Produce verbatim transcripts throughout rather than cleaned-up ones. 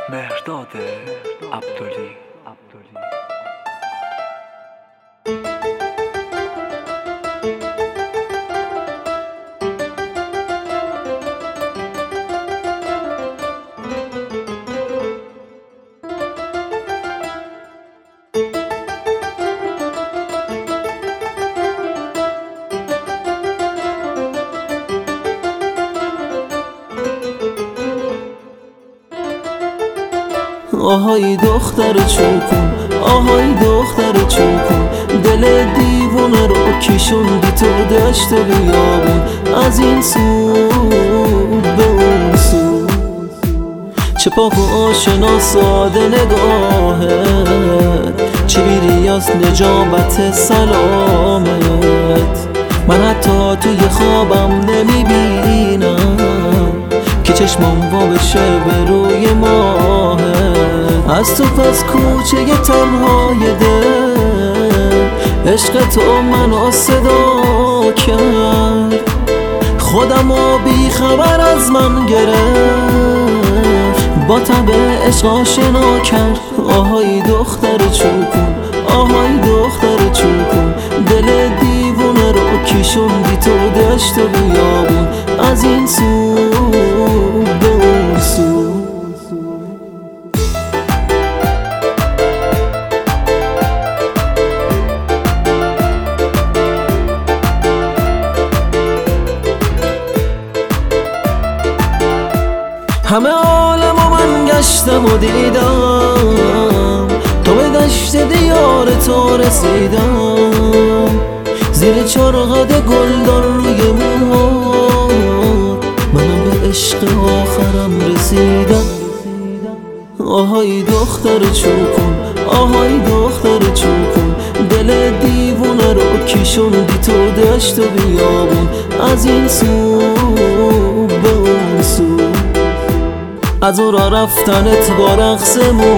مهرداد عبدلی. آهای دختر چوکون، آهای دختر چوکون، دل دیوونه رو کشوندی تو دشت بیابون، از این سو به اون سو. چه پاک و آشنا ساده نگاهت، چه بیری از نجابت سلامت. من حتی توی خوابم نمیبینم که چشمم وا بشه به روی ماهت. از تو پس کوچه تنهای دل، عشق تو منو صدا کرد، خودم و بی خبر از من گرفت، با تب عشق آشنا کرد. آهای دختر چوکون، آهای دختر چوکون، دل دیوونه رو کشوندی تو دشت و بیابون، از این سو به اون سو. همه عالم و من گشتم و دیدم، تو به دشت دیار تو رسیدم، زیر چرخد گلدان روی موهات، منم به عشق آخرم رسیدم. آهای دختر چوکون، آهای دختر چوکون، دل دیوونه رو کشوندی تو دشت و بیابون، از این سو به اون سو. از او را رفتنت با رقص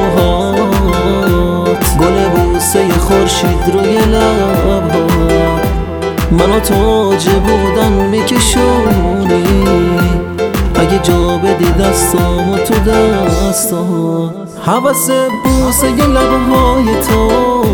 موهات، گل بوسه خورشید روی لبات، منو تو اوج بودن میکشونی، اگه جا بدی دستامو تو دستات. حوث بوسه لبهای تو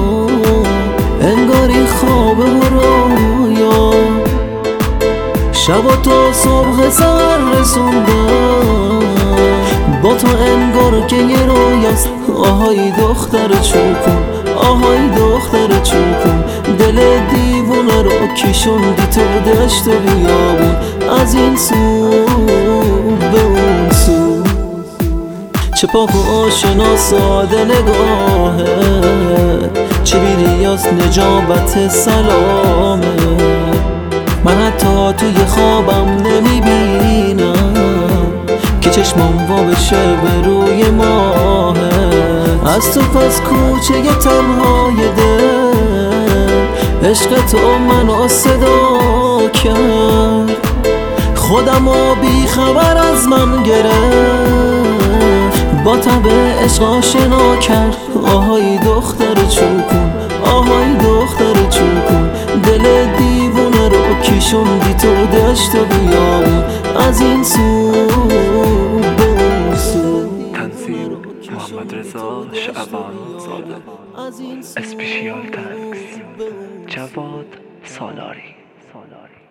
انگاری خواب و رویا، شب و تا صبح سر رسوندم، با تو انگار که یه رویاست. آهای دختر چوکون، آهای دختر چوکون، دل دیوونه رو کشوندی تو دشت و بیابون، از این سو به اون سو. چه پاک و آشنا ساده نگاهت، چه بیری از نجابت سلامت. من حتی توی خوابم نمیبینم که چشمم وا بشه به روی ماهت. از تو پس کوچه تنهای دل، عشق تو منو صدا کرد، خودم و بی خبر از من گرفت، با تب عشق آشنا کرد. آهای دختر چوکون، آهای دختر چوکون، دل دیوونه رو کشوندی تو دشت و بیابون، از این سو به اون سو. تنظیم محمد رضا شعبان زاده. اسپیشیال تنکس جواد سالاری.